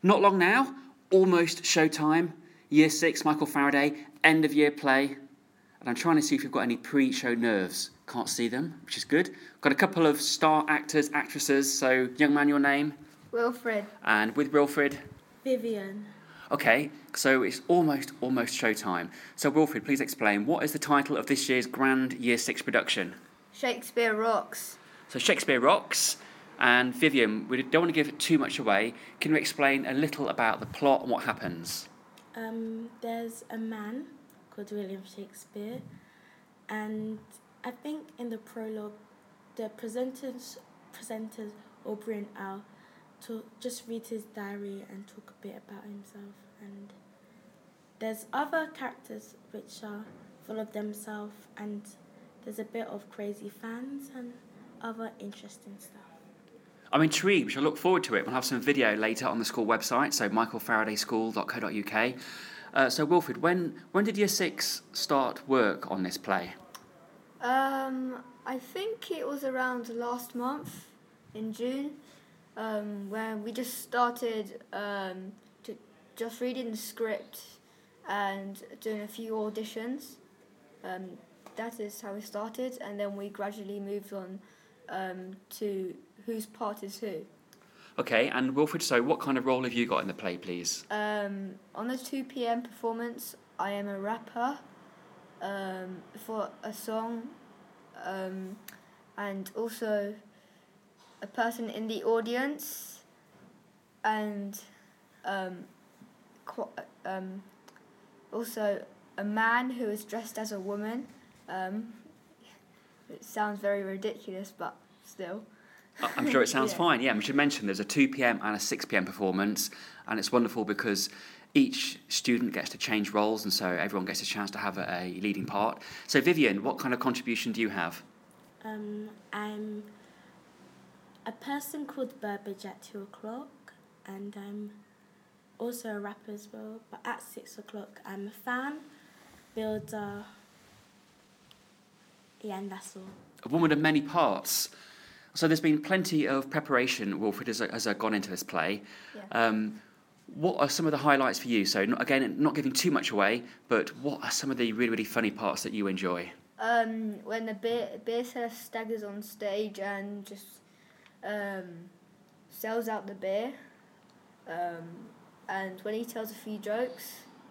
Not long now, almost showtime. Year 6, Michael Faraday, end of year play. And I'm trying to see if you've got any pre-show nerves. Can't see them, which is good. Got a couple of star actors, actresses. So, young man, your name? Wilfred. And with Wilfred? Vivian. Okay, so it's almost showtime. So, Wilfred, please explain, what is the title of this year's grand Year 6 production? Shakespeare Rocks. So, Shakespeare Rocks. And Vivian, we don't want to give too much away. Can you explain a little about the plot and what happens? There's a man called William Shakespeare, and I think in the prologue, the presenters Aubrey and Al to just read his diary and talk a bit about himself. And there's other characters which are full of themselves, and there's a bit of crazy fans and other interesting stuff. I'm intrigued, which I look forward to it. We'll have some video later on the school website, so michaelfaradayschool.co.uk. So Wilfred, when did Year 6 start work on this play? I think it was around last month, in June, where we just started to just reading the script and doing a few auditions. That is how we started, and then we gradually moved on to whose part is who. Okay, and Wilfred, so what kind of role have you got in the play, please? On the 2 p.m. performance, I am a rapper for a song, and also a person in the audience, and also a man who is dressed as a woman. It sounds very ridiculous, but still. I'm sure it sounds fine. Yeah, we should mention there's a 2 p.m. and a 6 p.m. performance, and it's wonderful because each student gets to change roles, and so everyone gets a chance to have a leading part. So, Vivian, what kind of contribution do you have? I'm a person called Burbage at 2 o'clock, and I'm also a rapper as well. But at 6 o'clock, I'm a fan, builder, and that's all. A woman of many parts. So there's been plenty of preparation, Wilfred, as I've gone into this play. Yeah. What are some of the highlights for you? So, not giving too much away, but what are some of the really, really funny parts that you enjoy? When the beer seller staggers on stage and just sells out the beer, and when he tells a few jokes.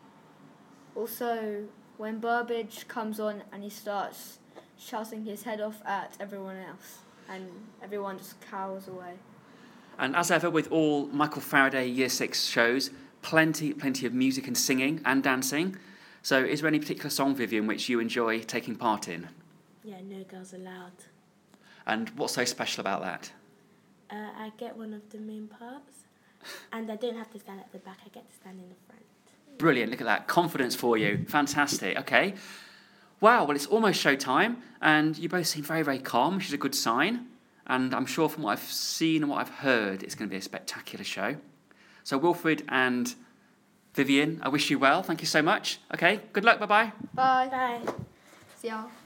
Also, when Burbage comes on and he starts shouting his head off at everyone else, and everyone just cowers away. And as ever with all Michael Faraday Year 6 shows, plenty of music and singing and dancing. So is there any particular song, Vivian, which you enjoy taking part in? Yeah, No Girls Allowed. And what's so special about that? I get one of the main parts, and I don't have to stand at the back, I get to stand in the front. Brilliant, look at that. Confidence for you. Fantastic. Okay. Wow, well, it's almost showtime, and you both seem very, very calm, which is a good sign. And I'm sure from what I've seen and what I've heard, it's going to be a spectacular show. So, Wilfred and Vivian, I wish you well. Thank you so much. Okay, good luck. Bye-bye. Bye. Bye. See y'all.